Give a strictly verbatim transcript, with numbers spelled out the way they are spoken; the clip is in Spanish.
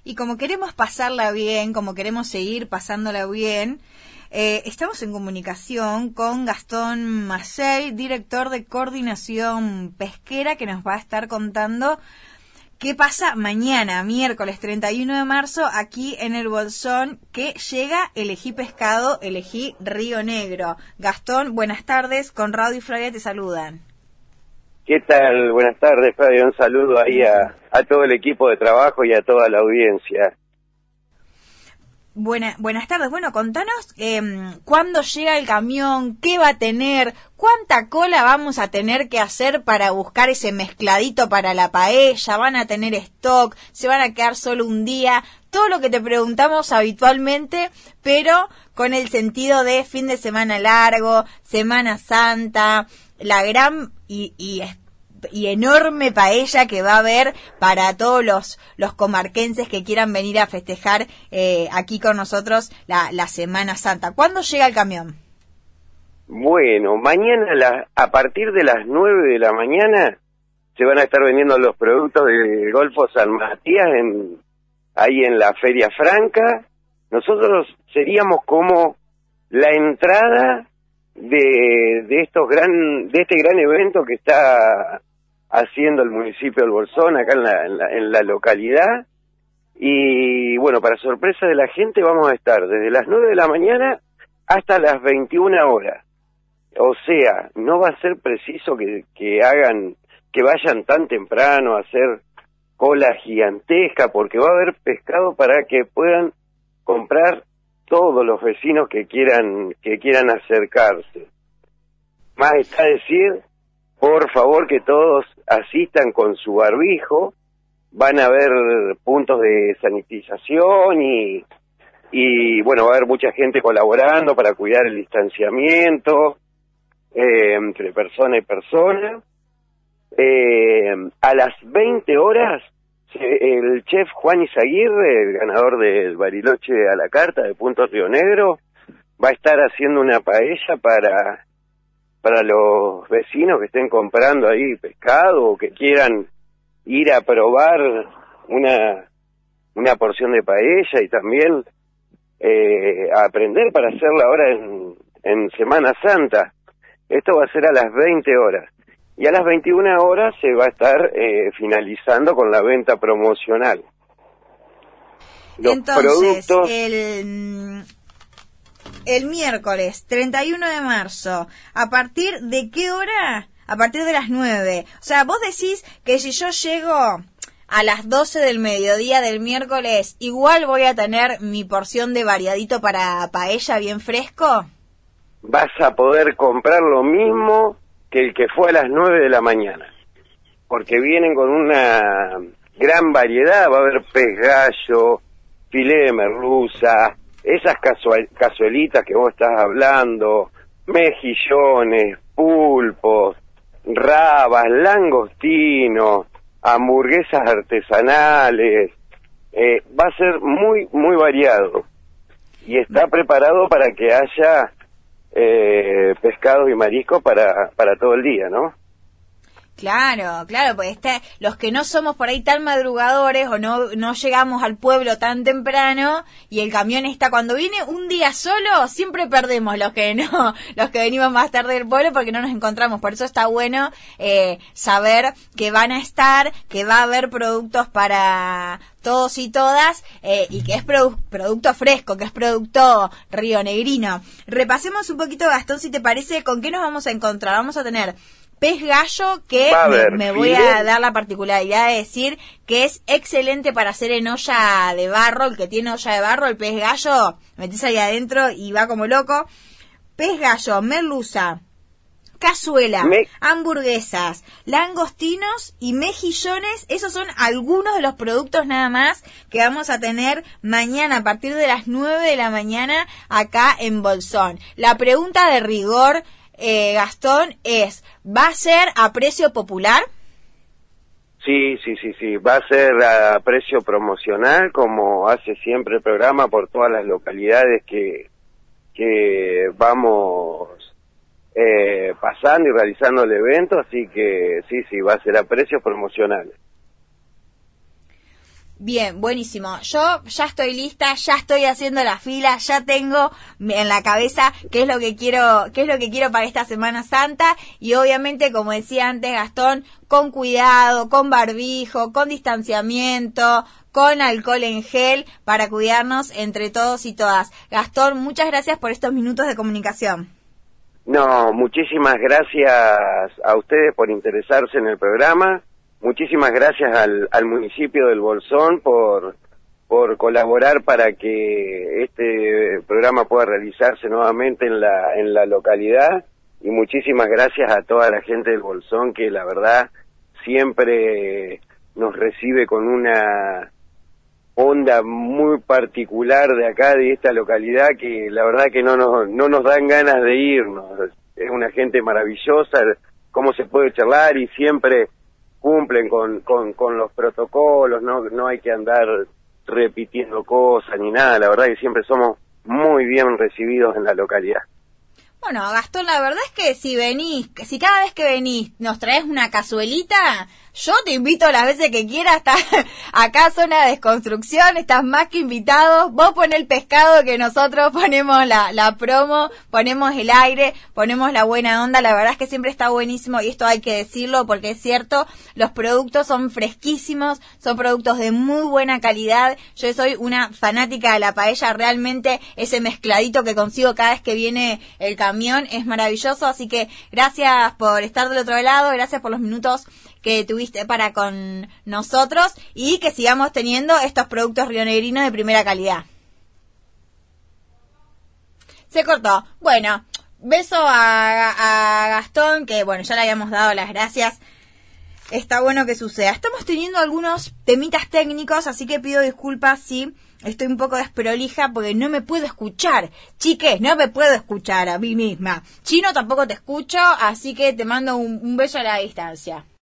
y como queremos pasarla bien, como queremos seguir pasándola bien, eh, estamos en comunicación con Gastón Massey, director de Coordinación Pesquera, que nos va a estar contando qué pasa mañana, miércoles treinta y uno de marzo, aquí en el Bolsón, que llega Elegí Pescado, Elegí Río Negro. Gastón, buenas tardes, Conrado y Flavia te saludan. ¿Qué tal? Buenas tardes, Flavia. Un saludo ahí a, a todo el equipo de trabajo y a toda la audiencia. Buena, buenas tardes. Bueno, contanos eh, cuándo llega el camión, qué va a tener, cuánta cola vamos a tener que hacer para buscar ese mezcladito para la paella, van a tener stock, se van a quedar solo un día, todo lo que te preguntamos habitualmente, pero con el sentido de fin de semana largo, Semana Santa, la gran y, y y enorme paella que va a haber para todos los los comarquenses que quieran venir a festejar eh, aquí con nosotros la, la Semana Santa. ¿Cuándo llega el camión? Bueno, mañana la, a partir de las nueve de la mañana se van a estar vendiendo los productos del Golfo San Matías en, ahí en la Feria Franca. Nosotros seríamos como la entrada de, de estos gran de este gran evento que está haciendo el municipio del Bolsón acá en la, en la, en la localidad. Y bueno, para sorpresa de la gente vamos a estar desde las nueve de la mañana hasta las veintiuna horas. O sea, no va a ser preciso que, que hagan, que vayan tan temprano a hacer cola gigantesca, porque va a haber pescado para que puedan comprar todos los vecinos que quieran, que quieran acercarse. Más está decir, por favor, que todos asistan con su barbijo. Van a haber puntos de sanitización y, y bueno, va a haber mucha gente colaborando para cuidar el distanciamiento eh, entre persona y persona. Eh, a las veinte horas, el chef Juan Izaguirre, el ganador del Bariloche a la carta de Punto Río Negro, va a estar haciendo una paella para... para los vecinos que estén comprando ahí pescado o que quieran ir a probar una una porción de paella y también eh, a aprender para hacerla ahora en, en Semana Santa. Esto va a ser a las veinte horas. Y a las veintiuna horas se va a estar eh, finalizando con la venta promocional. Los Entonces, productos... el... El miércoles treinta y uno de marzo, ¿a partir de qué hora? A partir de las nueve. O sea, vos decís que si yo llego a las doce del mediodía del miércoles, igual voy a tener mi porción de variadito para paella bien fresco. Vas a poder comprar lo mismo que el que fue a las nueve de la mañana, porque vienen con una gran variedad. Va a haber pez gallo, filé de merluza, esas cazuelitas que vos estás hablando, mejillones, pulpos, rabas, langostinos, hamburguesas artesanales. Eh, va a ser muy, muy variado. Y está preparado para que haya eh, pescados y mariscos para, para todo el día, ¿no? Claro, claro, pues este, los que no somos por ahí tan madrugadores o no no llegamos al pueblo tan temprano y el camión está cuando viene un día solo, siempre perdemos los que no, los que venimos más tarde del pueblo porque no nos encontramos. Por eso está bueno eh, saber que van a estar, que va a haber productos para todos y todas eh, y que es produ- producto fresco, que es producto rionegrino. Repasemos un poquito, Gastón, si te parece, con qué nos vamos a encontrar. Vamos a tener pez gallo, que me, me voy a dar la particularidad de decir que es excelente para hacer en olla de barro. El que tiene olla de barro, el pez gallo, metés ahí adentro y va como loco. Pez gallo, merluza, cazuela, me... hamburguesas, langostinos y mejillones. Esos son algunos de los productos nada más que vamos a tener mañana a partir de las nueve de la mañana acá en Bolsón. La pregunta de rigor, Eh, Gastón, es, ¿va a ser a precio popular? Sí, sí, sí, sí, va a ser a precio promocional, como hace siempre el programa por todas las localidades que, que vamos eh, pasando y realizando el evento, así que sí, sí, va a ser a precios promocionales. Bien, buenísimo. Yo ya estoy lista, ya estoy haciendo la fila, ya tengo en la cabeza qué es lo que quiero, qué es lo que quiero para esta Semana Santa y obviamente, como decía antes Gastón, con cuidado, con barbijo, con distanciamiento, con alcohol en gel para cuidarnos entre todos y todas. Gastón, muchas gracias por estos minutos de comunicación. No, muchísimas gracias a ustedes por interesarse en el programa. Muchísimas gracias al, al municipio del Bolsón por, por colaborar para que este programa pueda realizarse nuevamente en la, en la localidad y muchísimas gracias a toda la gente del Bolsón que la verdad siempre nos recibe con una onda muy particular de acá, de esta localidad, que la verdad que no nos, no nos dan ganas de irnos. Es una gente maravillosa, cómo se puede charlar y siempre cumplen con, con, con los protocolos, no, no hay que andar repitiendo cosas ni nada, la verdad que siempre somos muy bien recibidos en la localidad. Bueno, Gastón, la verdad es que si venís, que si cada vez que venís nos traes una cazuelita, yo te invito las veces que quieras. Está acá zona de desconstrucción, estás más que invitado. Vos poné el pescado que nosotros ponemos la, la promo, ponemos el aire, ponemos la buena onda. La verdad es que siempre está buenísimo y esto hay que decirlo porque es cierto, los productos son fresquísimos, son productos de muy buena calidad. Yo soy una fanática de la paella, realmente ese mezcladito que consigo cada vez que viene el camión es maravilloso, así que gracias por estar del otro lado, gracias por los minutos que tuviste para con nosotros y que sigamos teniendo estos productos rionegrinos de primera calidad. Se cortó. Bueno, beso a, a Gastón, que bueno, ya le habíamos dado las gracias. Está bueno que suceda. Estamos teniendo algunos temitas técnicos, así que pido disculpas si estoy un poco desprolija porque no me puedo escuchar. Chiques, no me puedo escuchar a mí misma. Chino, tampoco te escucho, así que te mando un, un beso a la distancia.